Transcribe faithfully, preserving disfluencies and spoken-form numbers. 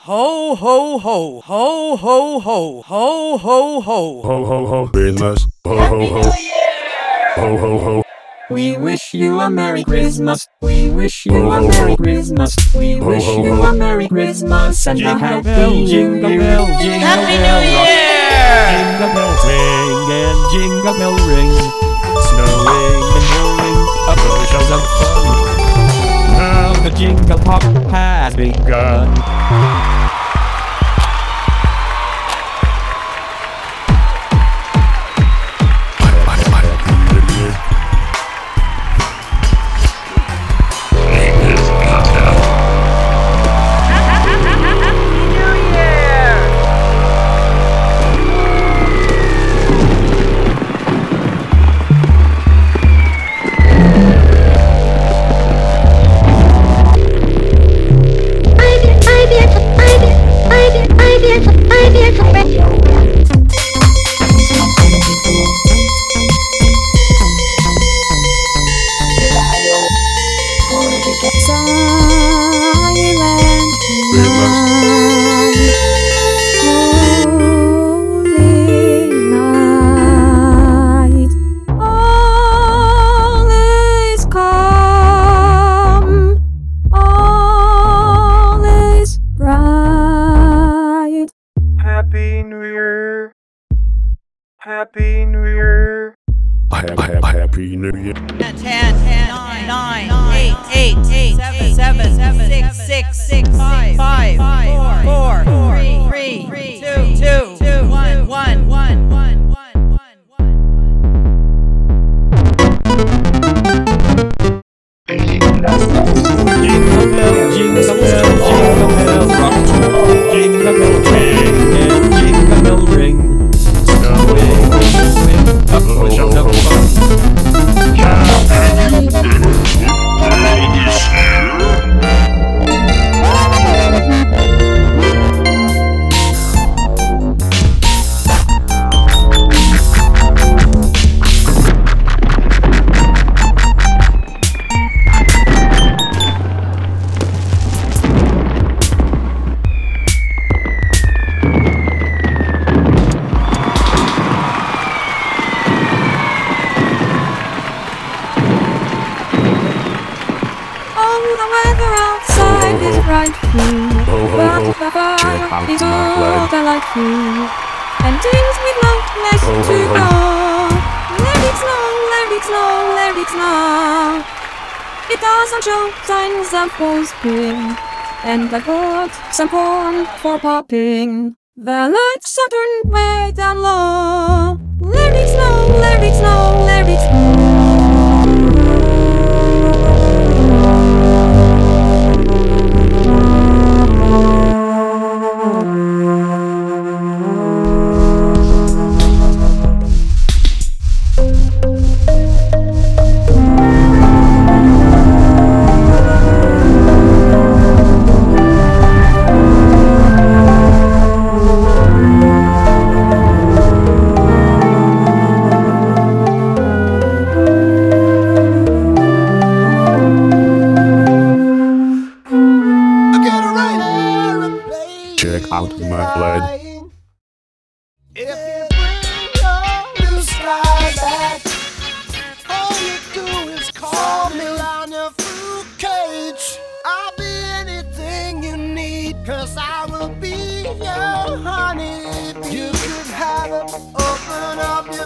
Ho ho ho ho ho ho ho ho ho Ho ho ho Christmas. Ho ho ho. Ho ho ho. We wish you a Merry Christmas. We wish you a Merry Christmas. We wish you a Merry Christmas and a happy jingle bell, jingle Happy bell New rock. Year! Jingle bells ring and jingle bell ring, snowing and blowing up bushels of fun. Now the jingle hop has begun. Happy New Year! Happy New Year! Happy New Year. ten, ten, nine, nine, eight, eight, eight, seven, seven, seven, six, six, six, five, five, four, four, three, three, two, two, two, one, one, one, one, one, one. Jingle bell, jingle bell, jingle bell rock. Jingle bell ring and jingle bell ring, snowing with a bushel of fun. Frightful, but the fire is all delightful, and things we love less to go. Let it snow, let it snow, let it snow. It doesn't show signs of fall spring, and I got some corn for popping. The lights are turned way down low. Let it snow, let it snow, let it snow. Check out my blade. If you bring your blue sky back, all you do is call me on your fruit cage. I'll be anything you need, cause I will be your honey. You could have it, open up your